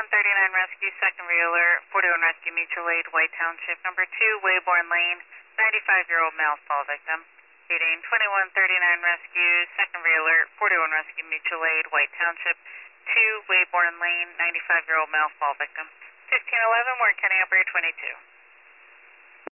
2139 Rescue, second alert, 41 Rescue, mutual aid, White Township. Number 2, Wayborn Lane, 95-year-old male fall victim. Reading 2139 Rescue, second alert, 41 Rescue, mutual aid, White Township. 2, Wayborn Lane, 95-year-old male fall victim. 1511, Warren County Operator 22.